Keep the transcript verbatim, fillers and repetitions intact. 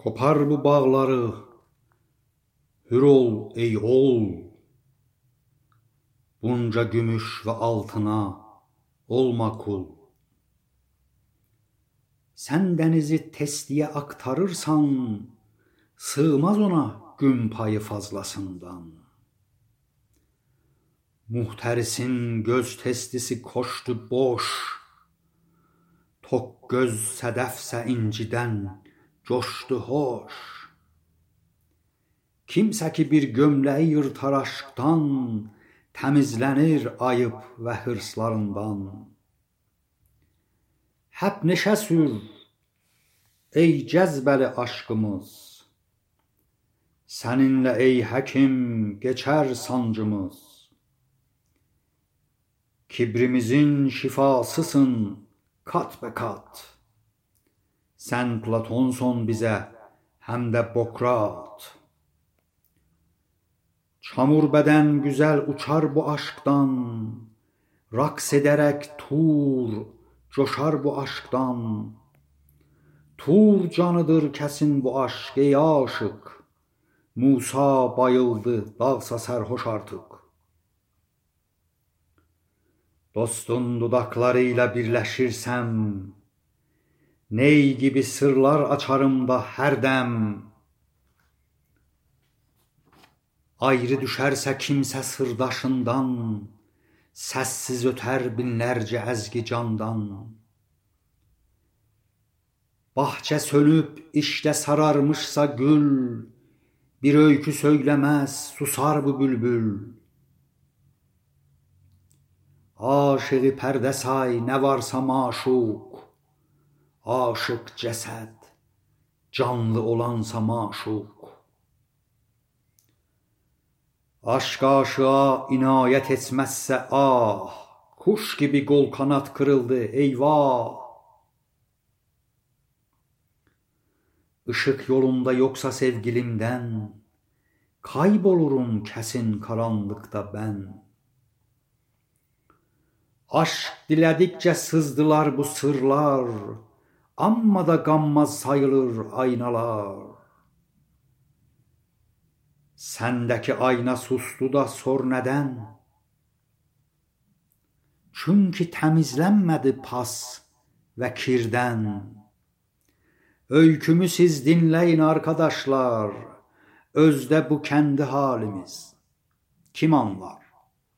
Kopar bu bağları, hür ol ey oğul. Bunca gümüş ve altına olma kul. Sen denizi testiye aktarırsan, sığmaz ona gün payı fazlasından. Muhterisin göz testisi koştu boş, tok göz sedefse inciden coştu hoş. Kimse ki bir gömleği yırtar aşktan, temizlenir ayıp ve hırslarından. Hep neşe sür ey cezbeli aşkımız, seninle ey hekim geçer sancımız. Kibrimizin şifasısın kat be kat, sen Platonson bize hem de Bokrat. Çamur beden güzel uçar bu aşktan, raks ederek Tur coşar bu aşktan. Tur canıdır kesin bu aşk ey aşık, Musa bayıldı dağsa serhoş artık. Dostun dudaklarıyla birleşirsem, ney gibi sırlar açarım da her dem. Ayrı düşerse kimse sırdaşından, sessiz öter binlerce ezgi candan. Bahçe sönüp işte sararmışsa gül, bir öykü söylemez susar bu bülbül. Aşığı perde say ne varsa maşuk, aşık ceset canlı olansa maşuk. Aşk aşığa inayet etmezse ah, kuş gibi kol kanat kırıldı eyvah. Işık yolumda yoksa sevgilimden, kaybolurum kesin karanlıkta ben. Aşk diledikçe sızdılar bu sırlar, amma da gammaz sayılır aynalar. Sendeki ayna sustu da sor neden? Çünkü temizlenmedi pas ve kirden. Öykümü siz dinleyin arkadaşlar, özde bu kendi halimiz. Kim anlar?